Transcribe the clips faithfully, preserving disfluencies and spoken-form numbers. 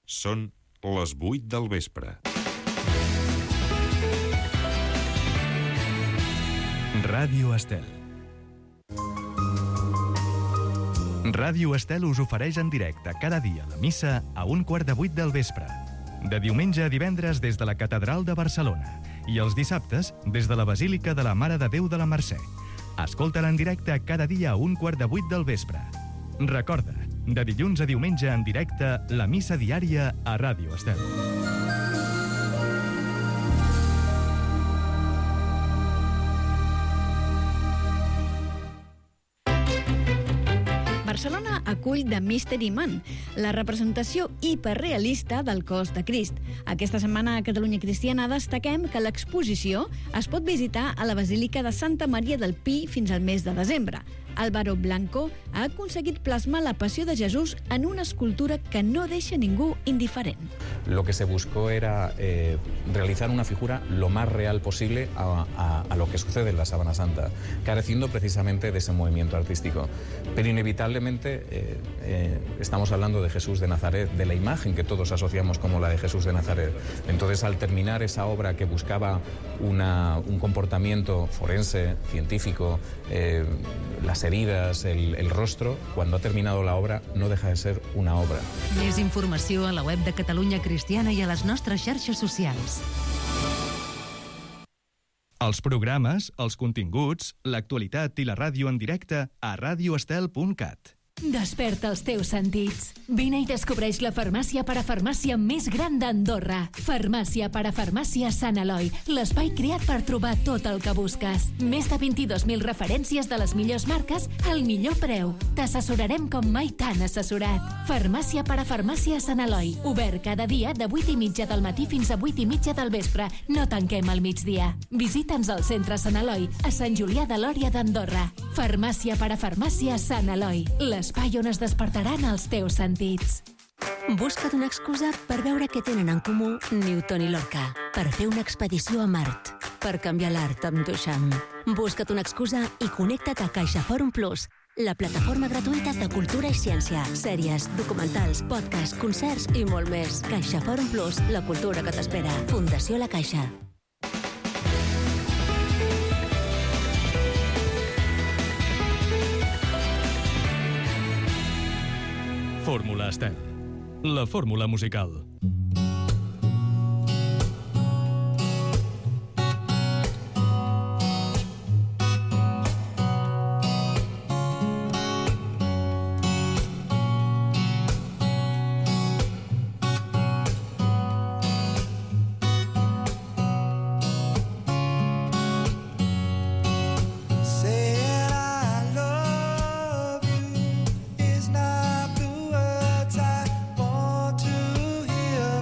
Són les vuit del vespre. Ràdio Estel. Ràdio Estel us ofereix en directe cada dia la missa a un quart de vuit del vespre. De diumenge a divendres des de la Catedral de Barcelona i els dissabtes des de la Basílica de la Mare de Déu de la Mercè. Escolta-la en directe cada dia a un quart de vuit del vespre. Recorda, de dilluns a diumenge en directe, la missa diària a Ràdio Estel. Barcelona acull The Mystery Man, la representació hiperrealista del cos de Crist. Aquesta setmana a Catalunya Cristiana destaquem que l'exposició es pot visitar a la Basílica de Santa Maria del Pi fins al mes de desembre. Álvaro Blanco ha aconseguit plasmar la passió de Jesús en una escultura que no deixa ningú indiferent. Lo que se buscó era eh, realizar una figura lo más real posible a, a, a lo que sucede en la Sábana Santa, careciendo precisamente de ese movimiento artístico. Pero inevitablemente eh, eh, estamos hablando de Jesús de Nazaret, de la imagen que todos asociamos como la de Jesús de Nazaret. Entonces, al terminar esa obra que buscaba una, un comportamiento forense, científico, eh, las heridas, el, el rostro, cuando ha terminado la obra, no deja de ser una obra. Més informació a la web de Catalunya Cristiana i a les nostres xarxes socials. Els programes, els continguts, l'actualitat i la ràdio en directe a radioestel punt cat. Desperta els teus sentits. Vine i descobreix la farmàcia parafarmàcia més gran d'Andorra. Farmàcia parafarmàcia Sant Eloi, l'espai creat per trobar tot el que busques. Més de vint-i-dos mil referències de les millors marques al millor preu. T'assessorarem com mai t'han assessorat. Farmàcia parafarmàcia Sant Eloi, obert cada dia de vuit i mitja del matí fins a vuit i mitja del vespre. No tanquem al migdia. Visita'ns al centre Sant Eloi, a Sant Julià de Lòria d'Andorra. Farmàcia parafarmàcia Sant Eloi, l'espai on es despertaran els teus sentits. Busca't una excusa per veure què tenen en comú Newton i Lorca, per fer una expedició a Mart, per canviar l'art amb Duchamp. Busca't una excusa i connecta't a CaixaForum Plus, la plataforma gratuïta de cultura i ciència, sèries, documentals, podcasts, concerts i molt més. CaixaForum Plus, la cultura que t'espera. Fundació La Caixa. Fórmula Estel, la fórmula musical. Is not the words I want to hear.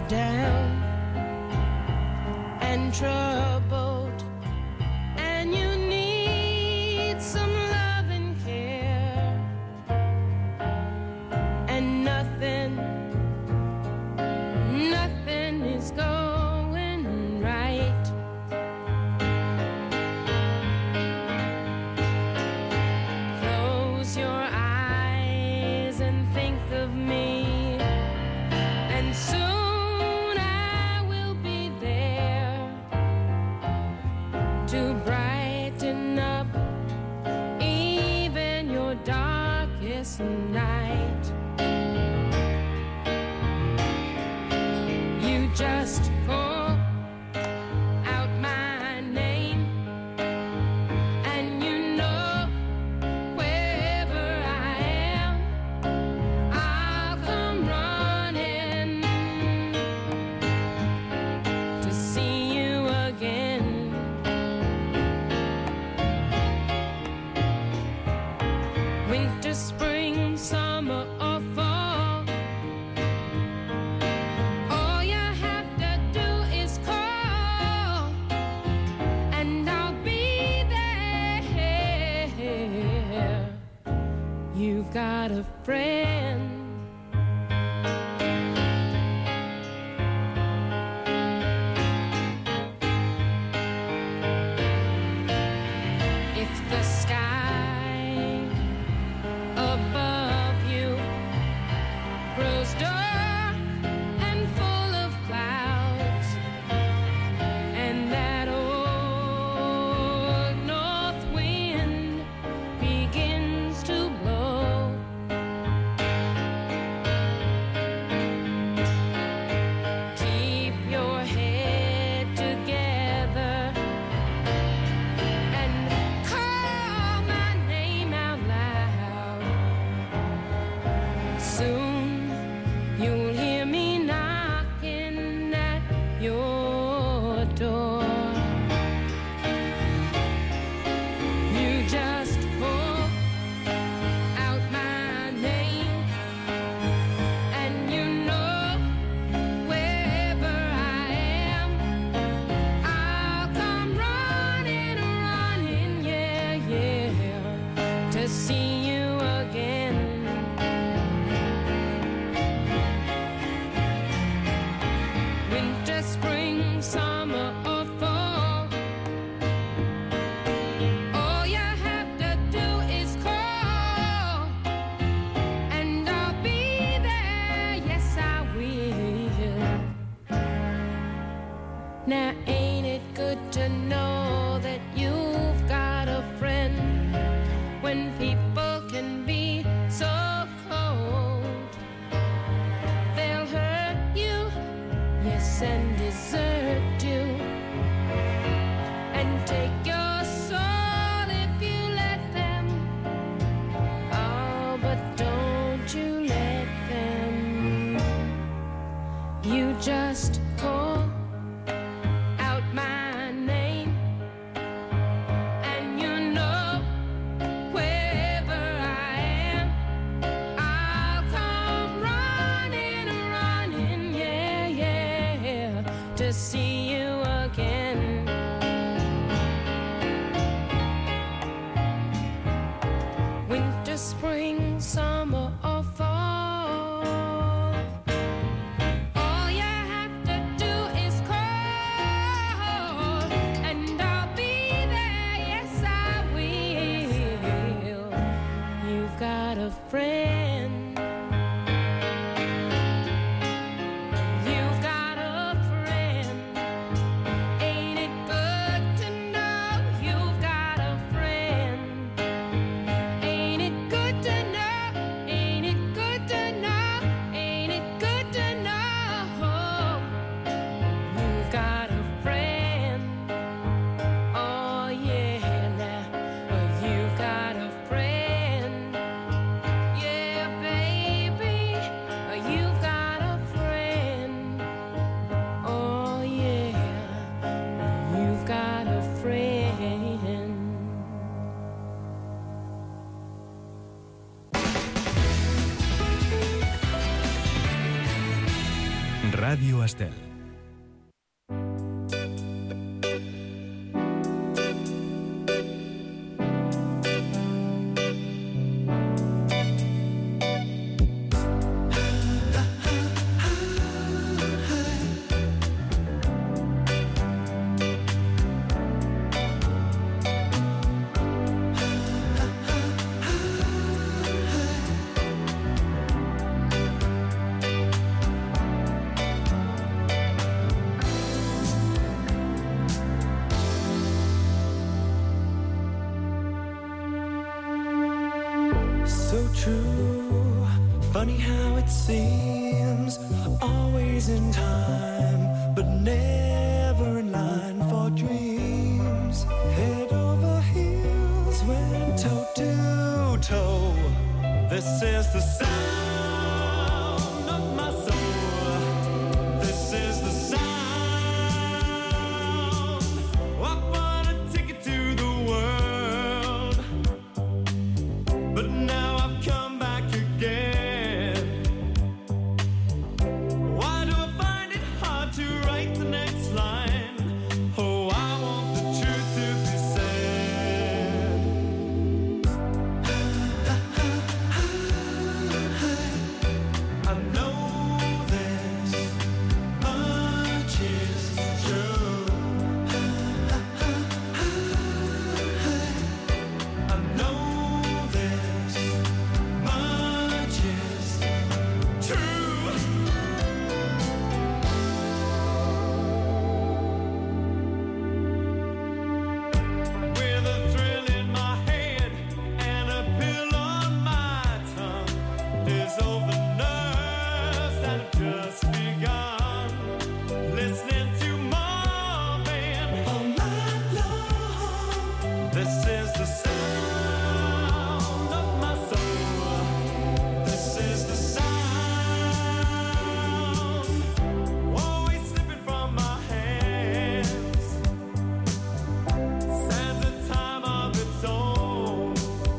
down and troubled, and you need some love and care, and nothing, nothing is going right. Close your eyes and think of me, and soon I will be there to brighten up even your darkest night. You just call out my name, and you know wherever I am, I'll come running to see you again. Winter, spring, summer, or fall, all you have to do is call, and I'll be there. You've got a friend. If the sky above you grows dark and full of clouds, and that old north wind begins to blow, keep your head together and call my name out loud. Soon you'll hear me knocking at your door. You just call out my name, and you know wherever I am, I'll come running, running, yeah, yeah, to see you again. Winter, spring, summer, or fall, all you have to do is call, and I'll be there, yes I will. Now ain't it good to know that you've got a friend when people can be so cold? They'll hurt you, yes, and desert you, and take your soul if you let them. Oh, but don't you let them. You just call out my name, and you know wherever I am, I'll come running, running, yeah, yeah, to see you again. Winter, spring, summer, or fall, all you have to do is call, and I'll be there, yes I will. You've got a friend. You've got a friend. Ràdio Estel. So true, funny how it seems, always in time, but never in line for dreams. Head over heels, went toe to toe. This is the sound of my soul. This is the sound. I wanna take it to the world, but now I've come back again. Why do I find it hard to write the next line? Oh, I want the truth to be said. I know this much is true. I know this much is true. With a thrill in my head and a pill on my tongue, there's all the nerves that have just begun. Listening to Marvin all night long. This is the sound of my soul. This is the sound, always slipping from my hands. Stands a time of its own.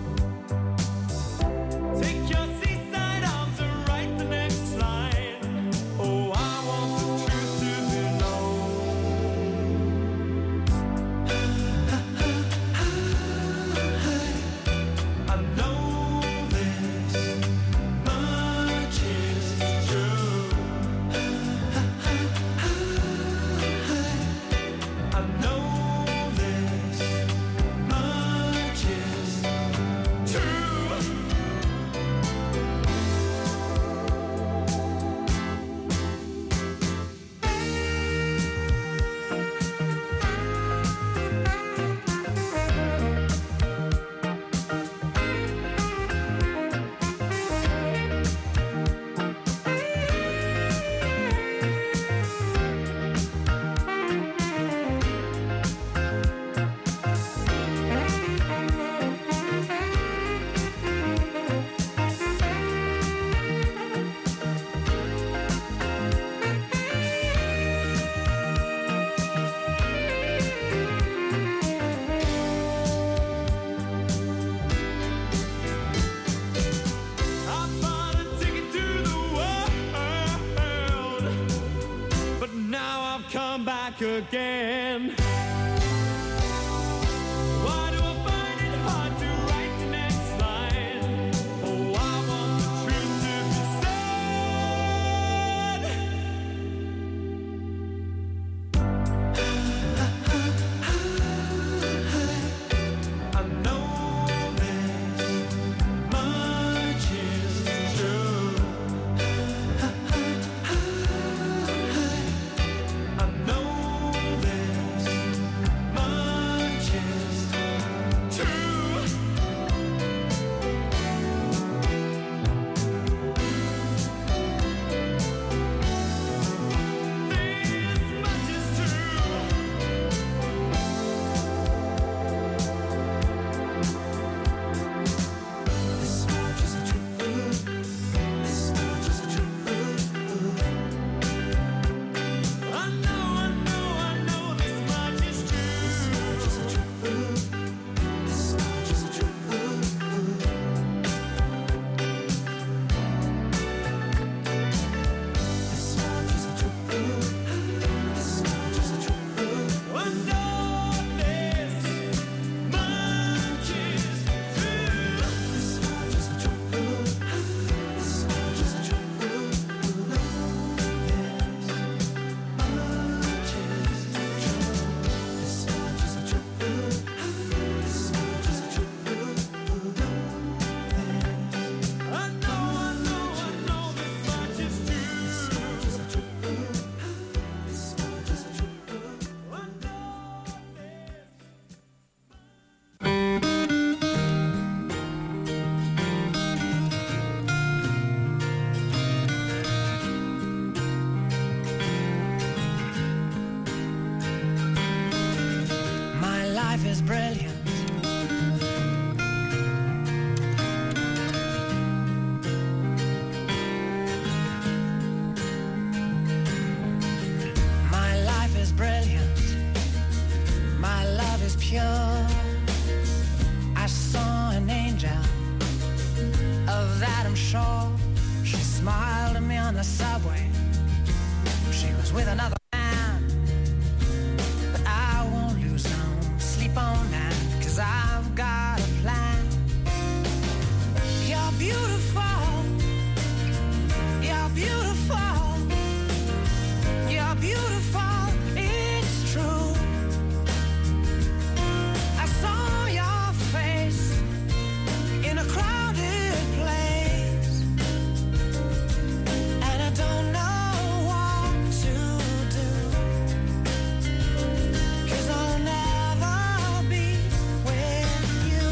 Take your seaside arms and write the next line. Oh, I want the truth to be known. I know this much is true. I know this much is true. I bought a ticket to the world, but now I've come back again. Why do I find it hard to write the next line? Oh, I want the truth to be said. I know this much is true. I know this was with another man. But I won't lose no sleep on that, 'cause I've got a plan. You're beautiful, you're beautiful, you're beautiful, it's true. I saw your face in a crowded place, and I don't know what to do, 'cause I'll never be with you.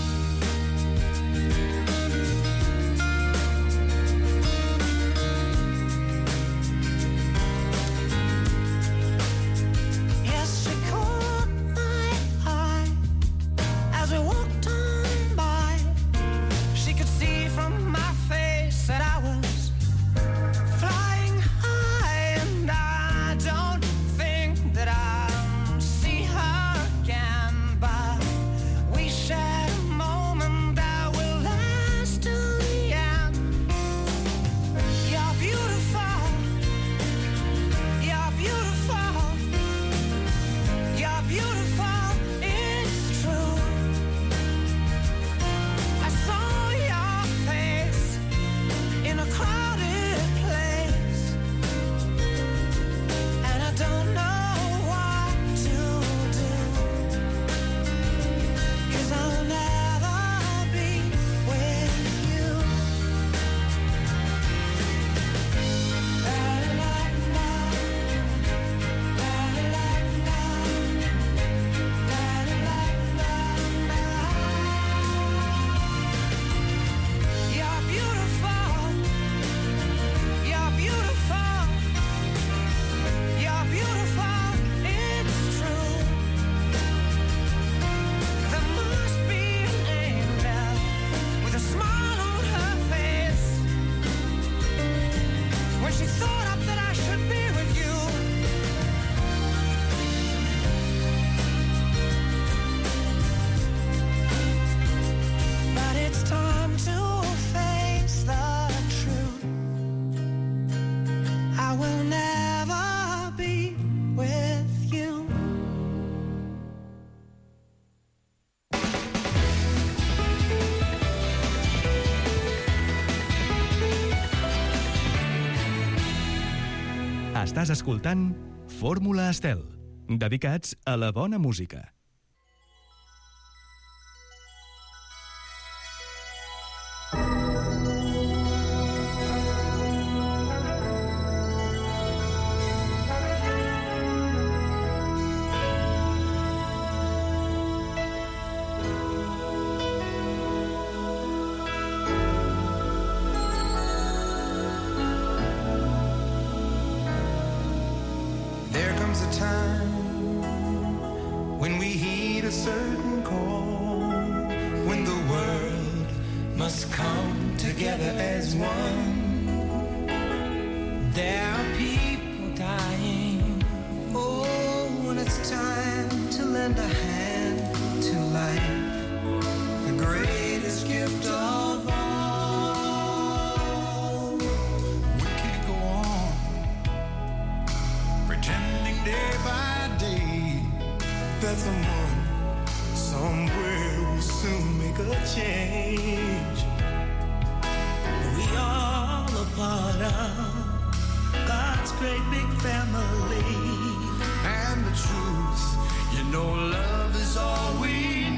Yes, she caught my eye as we walked on by. She could see from my face that I was flying high, and I don't think that I'll see her again, but we shared a moment that will last till the end. You're beautiful, you're beautiful, you're beautiful, it's true. I saw your face in a crowded place, and I don't know what to do, 'cause I'll never be with you. La la la, la la la, la la la. You're beautiful, you're beautiful, you're beautiful, it's true. There must be an angel with a smile on her face when she thought up that I should be with you. But it's time to face the truth. I will never be with you. Estàs escoltant Fórmula Estel, dedicats a la bona música. There comes a time when we heed a certain call, when the world must come together as one. There are people dying. Oh, when it's time to lend a hand to life, the greatest gift of all. We can't go on pretending day by day that someone somewhere will soon make a change. We all a part of God's great big family, and the truth, you know, love is all we need.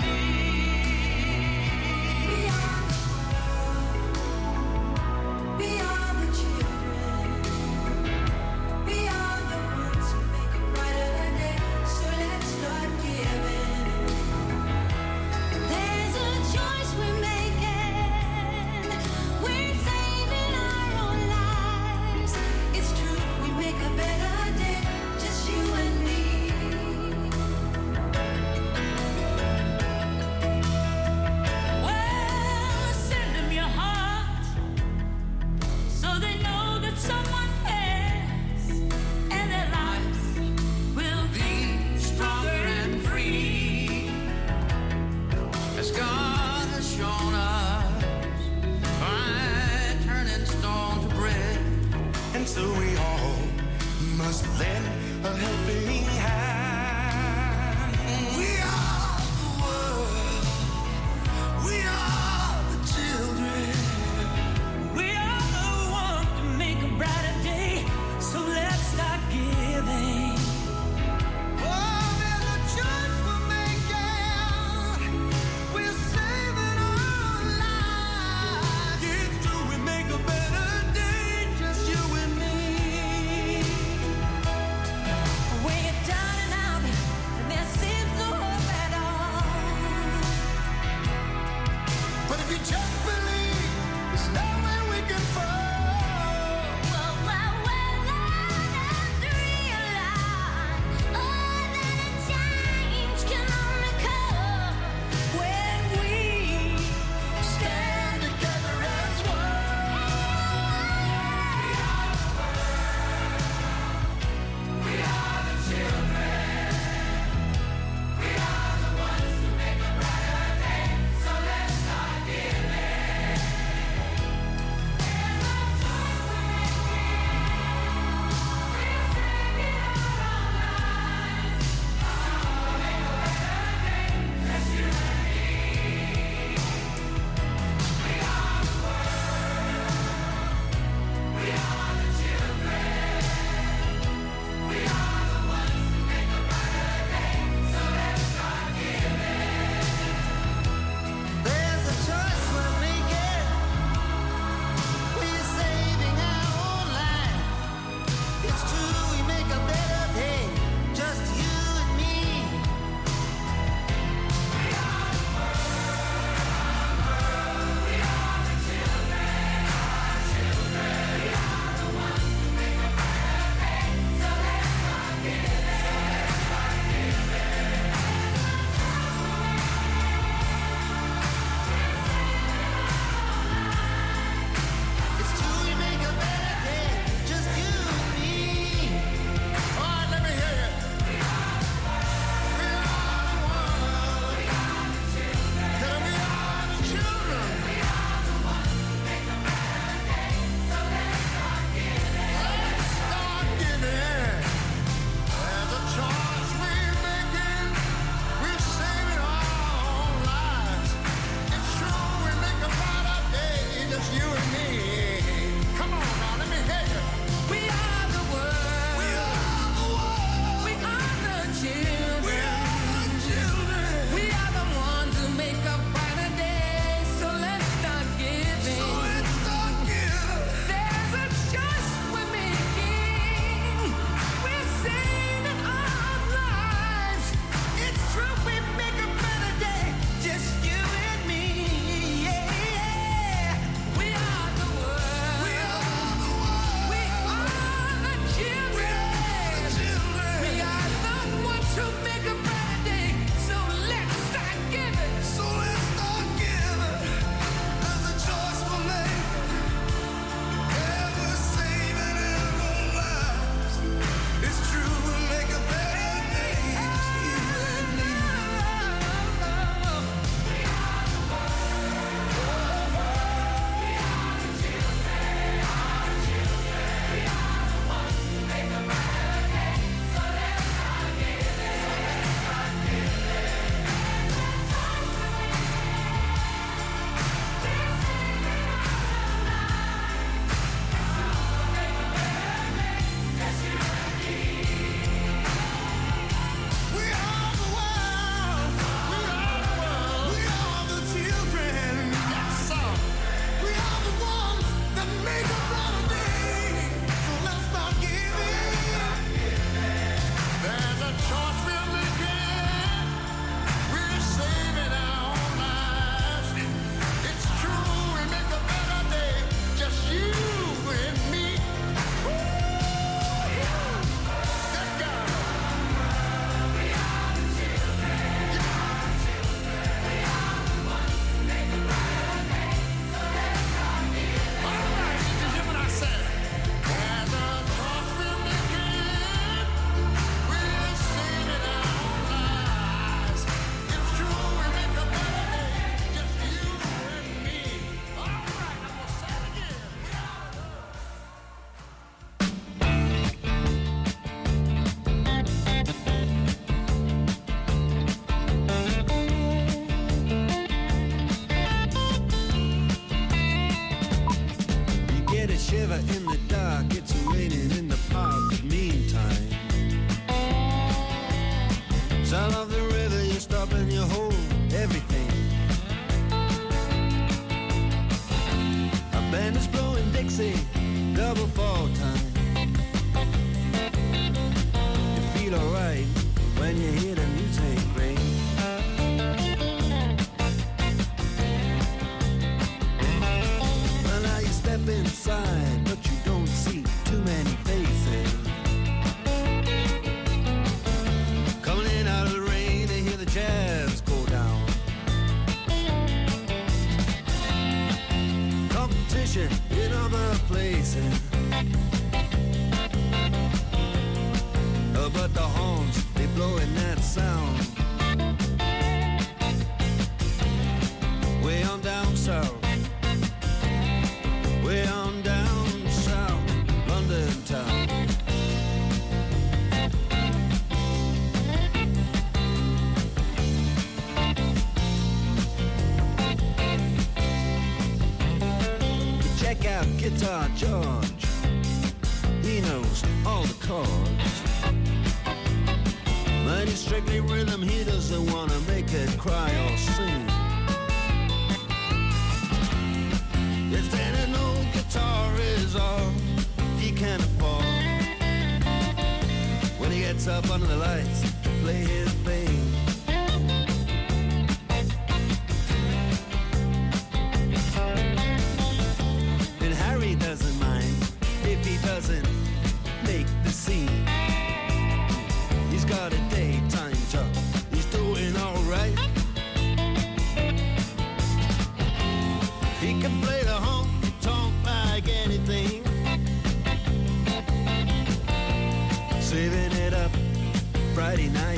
We are the world. We are the children. We are the ones who make a brighter day. So let's start giving. There's a choice we're making. We're saving our own lives. It's true, we make a better day, just you and me. must lend a helping hand. We are the world. We are the children. We are the one to make a brighter day. So let's start giving. Oh, there's a choice we're making. We're saving our lives. It's true, we make a better day, just you and me. Way down. trouble for time. You feel alright when you hear the music ring. Well, now you step inside, but you don't see too many faces. Coming in out of the rain, they hear the jazz go down. Competition in other places. Oh, but the horns, they blowing that sound. Way on down south. Way on down south, London town. You check out Guitar George. He knows all the chords. But it's strictly rhythm, he doesn't want to make it cry or sing. If then an old guitar is all he can afford, when he gets up under the lights to play his thing. And Harry doesn't mind if he doesn't make the scene. He's got a daytime job, he's doing alright. He can play the honky-tonk like anything, saving it up Friday night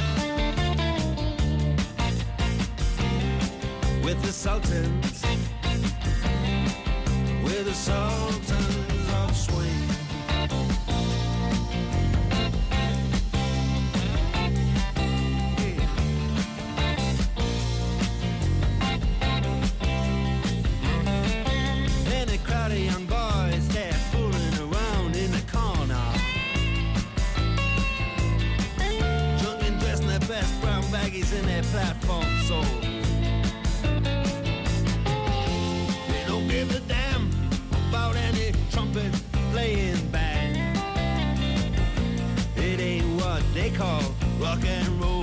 with the Sultans, with the Sultans of Swing. Crowd of young boys, they're fooling around in the corner, drunk and dressed in their best brown baggies in their platform soles. They don't give a damn about any trumpet playing band. It ain't what they call rock and roll.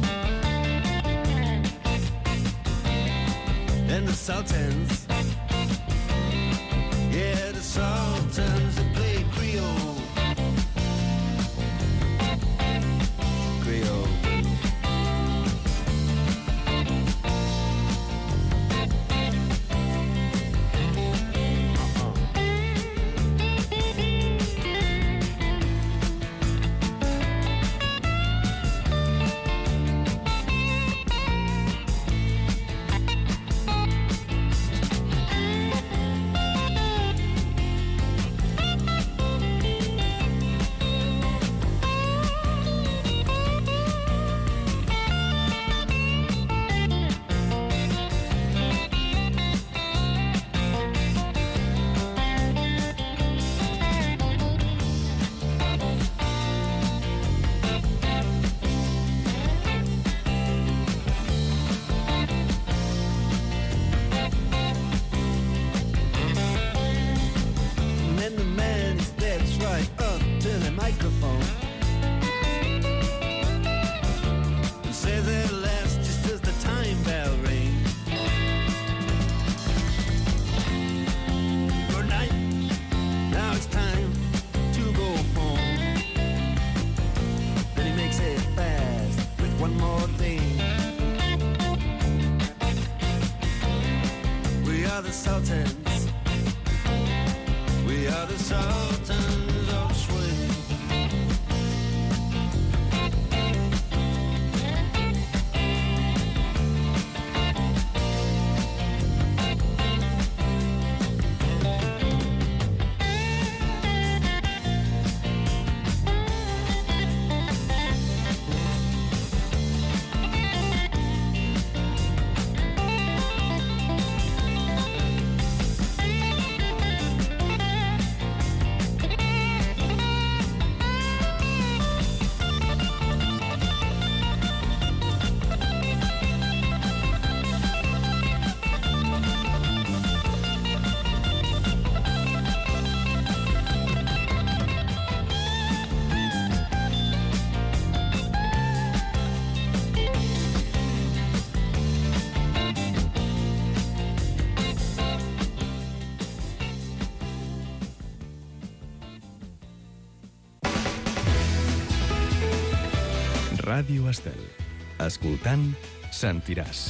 And the Sultans, yeah, the Sultans that play Creole. Creole. Ràdio Estel. Escoltant, sentiràs.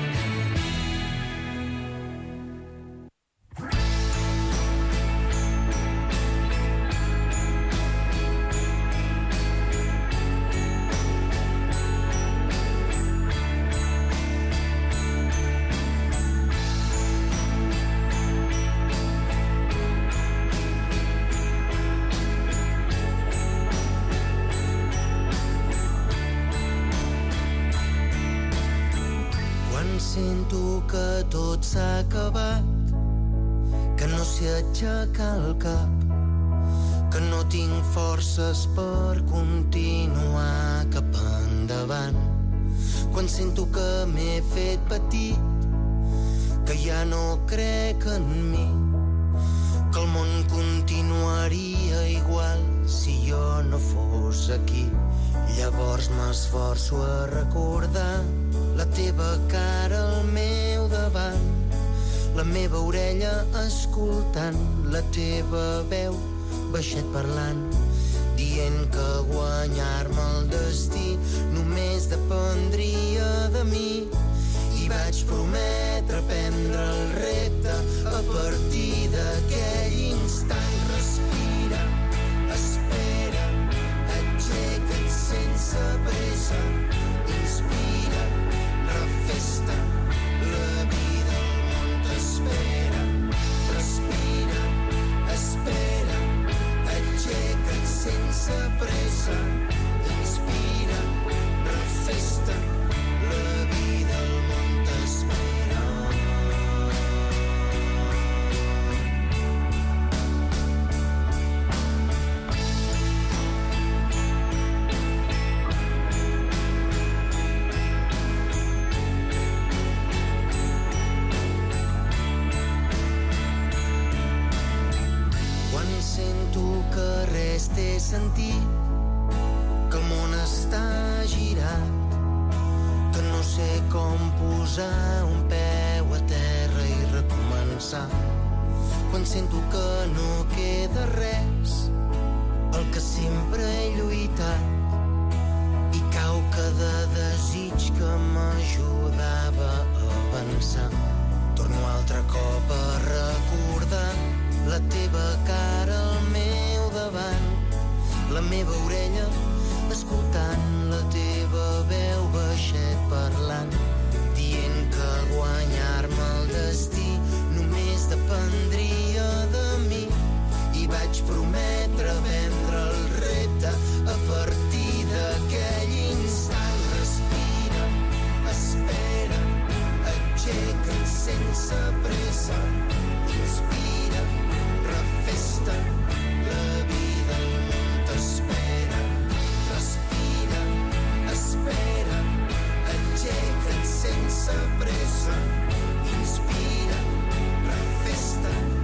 Sento que tot s'ha acabat, que no sé aixecar el cap, que no tinc forces per continuar cap endavant. Quan sento que m'he fet petit, que ja no crec en mi, que el món continuaria igual si jo no fos aquí. Llavors m'esforço a recordar la teva cara al meu davant, la meva orella escoltant, la teva veu baixet parlant, dient que guanyar-me el destí només dependria de mi. I vaig prometre prendre el repte a partir d'aquell instant. Respira, espera, aixeca't sense pressa, inspira, refesta, la vida al món t'espera. Respira, espera, aixeca't sense pressa, inspira, refesta, la vida al món t'espera. Sento que res té sentit, que el món està girat, que no sé com posar un peu a terra i recomençar. Quan sento que no queda res, el que sempre he lluitat, i cau cada desig que m'ajudava a avançar. Torno altre cop a recordar la teva cara al meu davant, la meva orella escoltant, la teva veu baixet parlant, dient que guanyar-me el destí només dependria de mi. I vaig prometre prendre el repte a partir d'aquell instant. Respira, espera, aixeca't sense pressa, inspira, refesta, la vida al món t'espera. Respira, espera, aixeca't sense pressa, inspira, refesta,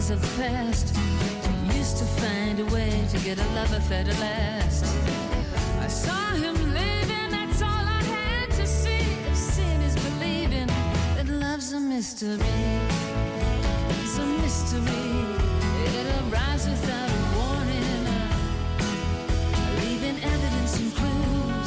lovers of the past used to find a way to get a love affair to last. I saw him leaving, that's all I had to see. If sin is believing, then love's a mystery. It's a mystery. It arrives without a warning, leaving evidence and clues,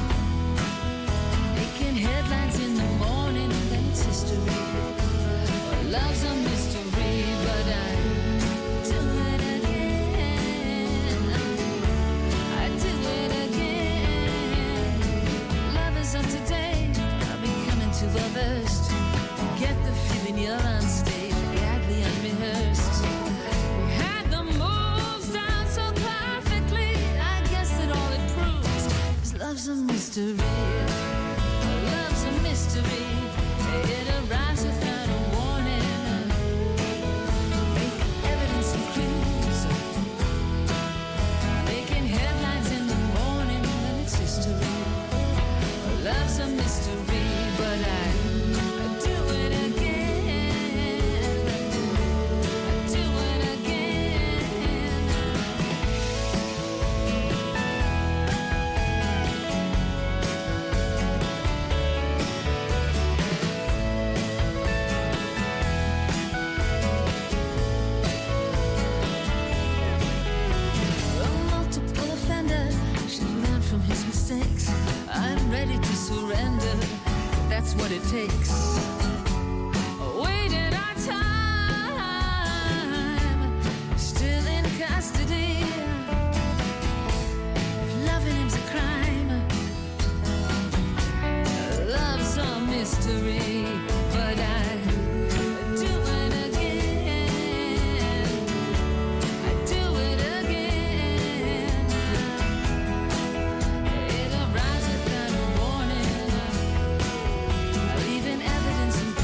making headlines in the morning, and then it's history. Love's a mystery, but I do it again. I do it again. Lovers of today are becoming too well-versed. Get the feeling you're on stage, badly unrehearsed. We had the moves down so perfectly. I guess that all it proves is love's a mystery. Love's a mystery. It arrives without a warning, make evidence and clues, making headlines in the morning, and it's history. Love's a mystery, but I, I do it again. I do it again. A multiple offender should learn from his mistakes. I'm ready to surrender, that's what it takes. Waited our time, still in custody. If loving him's a crime, love's a mystery, but I do it again. I do it again. It arrives without a warning, leaving evidence and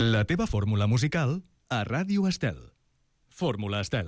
La teva fórmula musical a Ràdio Estel. Fórmula Estel.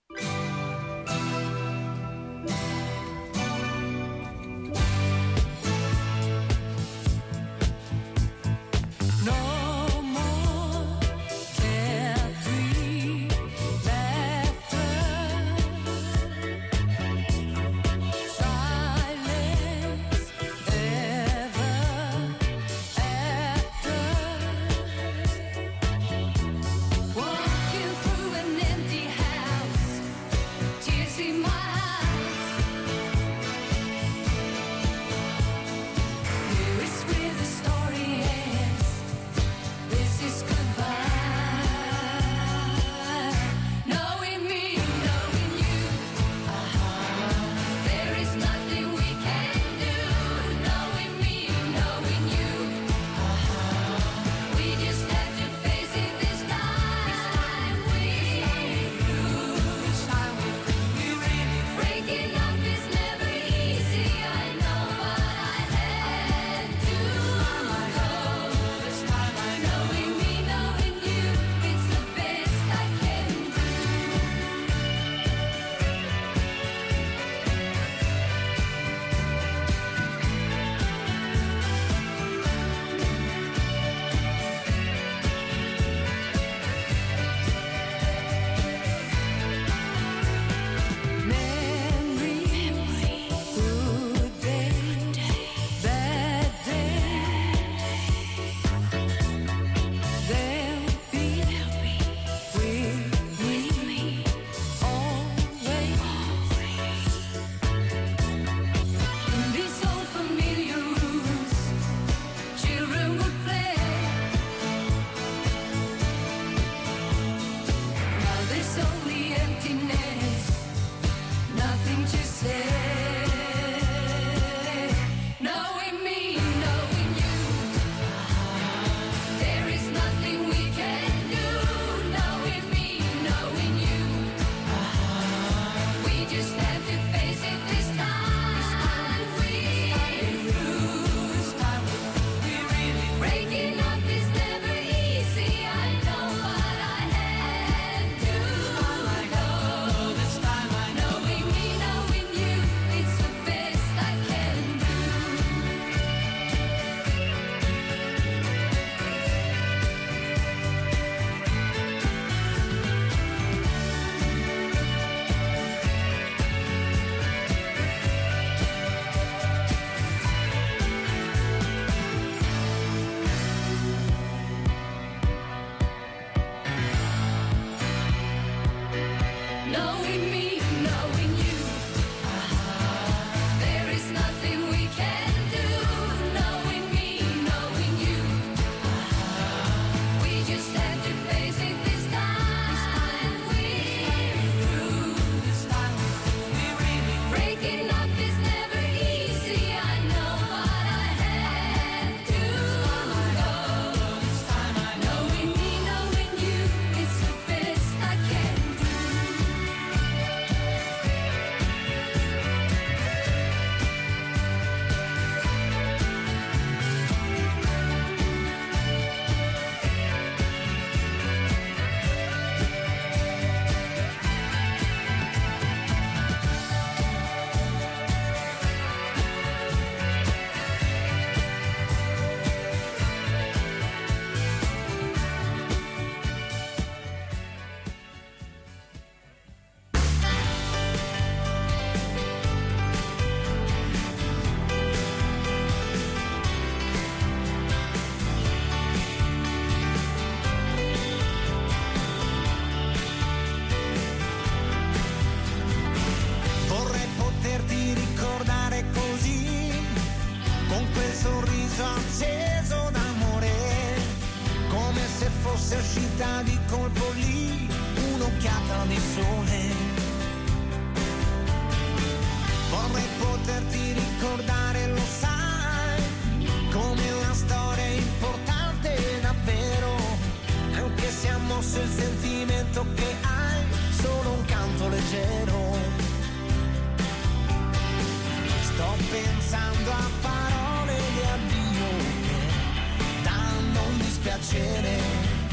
fosse uscita di colpo lì un'occhiata di sole. Vorrei poterti ricordare, lo sai, come la storia è importante davvero, anche se ha mosso il sentimento che hai, solo un canto leggero. Sto pensando a parole di addio che danno un dispiacere.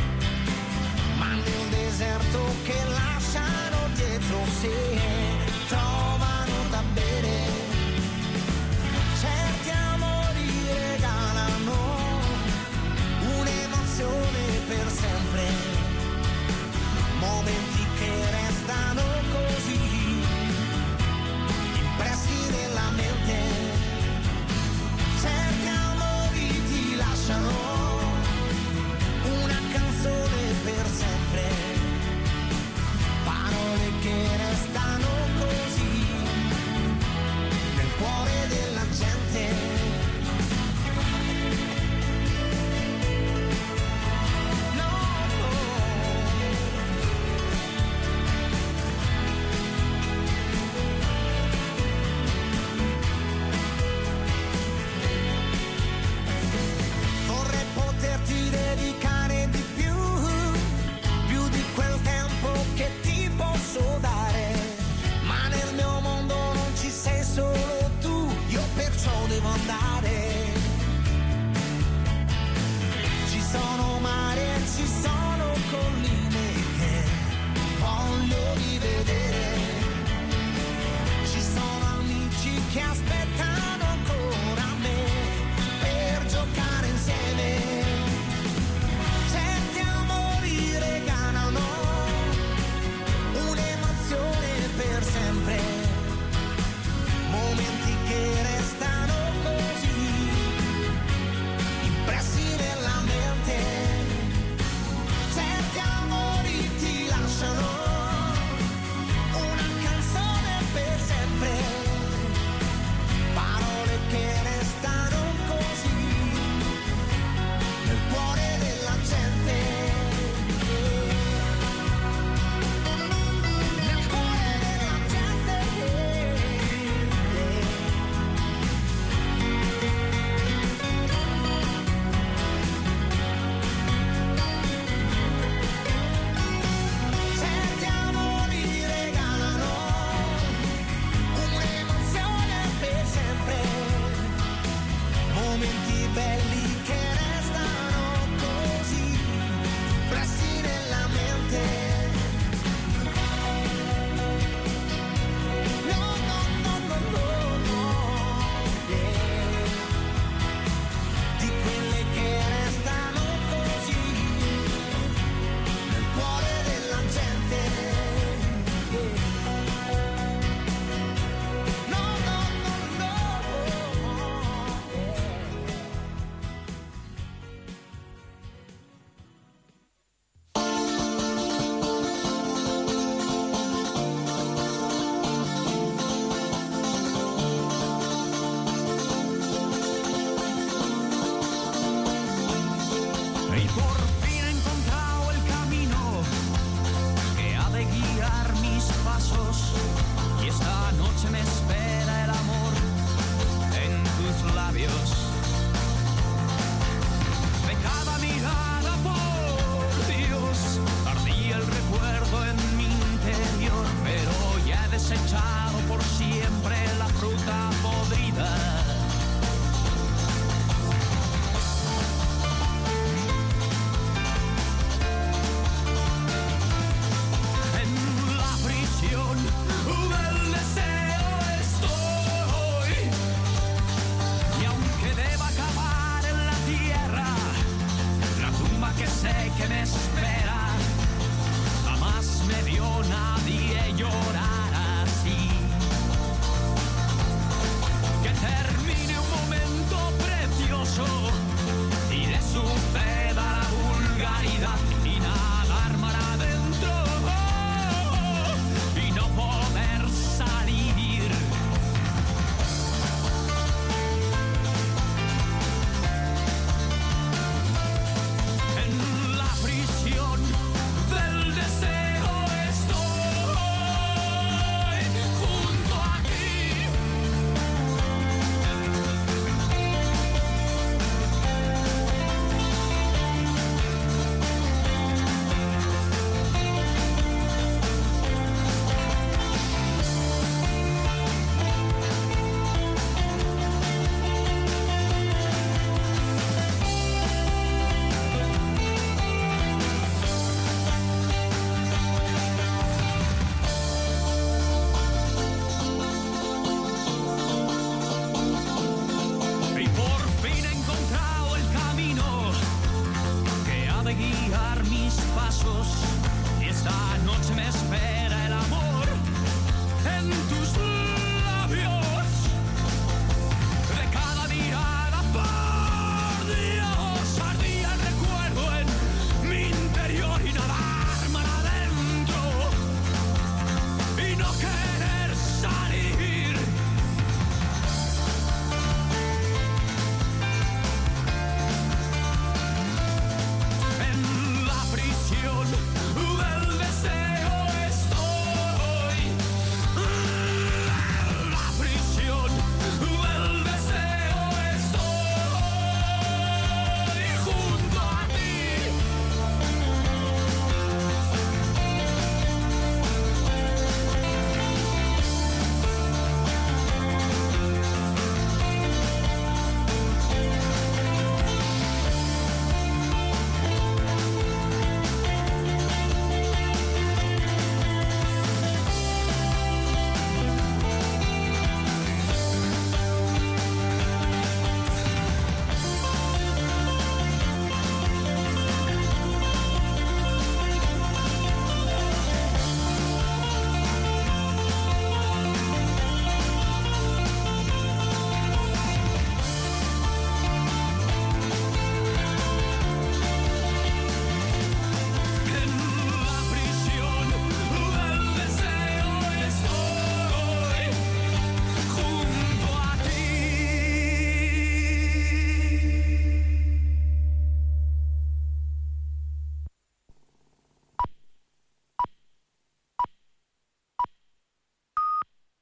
la noche me espera el amor en tus labios. De cada mirada, por Dios, ardía el recuerdo en mi interior, pero ya he desechado por siempre la fruta podrida.